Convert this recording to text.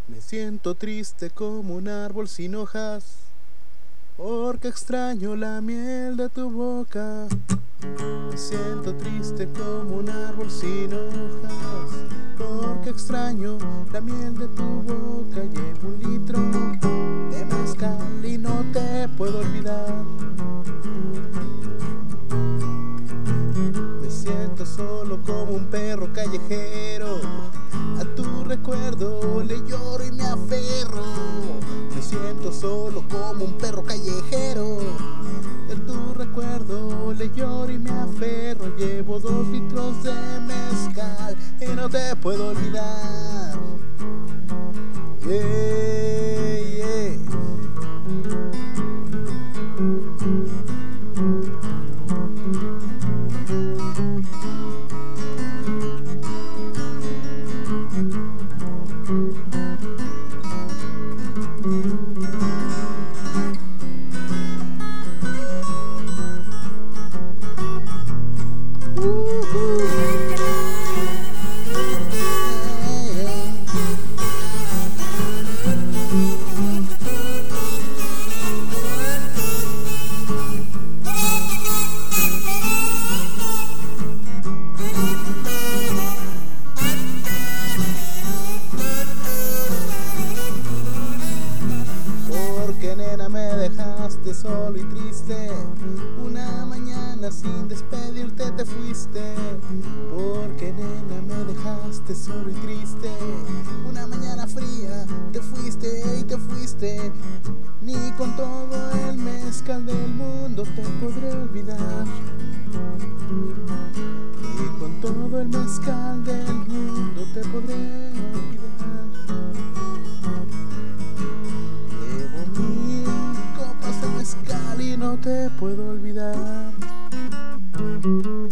Me siento triste como un árbol sin hojas, porque extraño la miel de tu boca. Me siento triste como un árbol sin hojas, porque extraño la miel de tu boca. Llevo 1 litro de mezcal y no te puedo olvidar. Me siento solo como un perro callejero, a tu recuerdo le lloro y me aferro. Me siento solo como un perro callejero, a tu recuerdo le lloro y me aferro. Llevo 2 litros de mezcal y no te puedo olvidar. Yeah, yeah. Porque nena me dejaste solo y triste, una mañana sin despedirte te fuiste. Porque nena me dejaste solo y triste, una mañana fría te fuiste y te fuiste. Ni con todo el mezcal del mundo te podré olvidar. Ni con todo el mezcal del mundo te podré olvidar. Llevo 1000 copas de mezcal y no te puedo olvidar.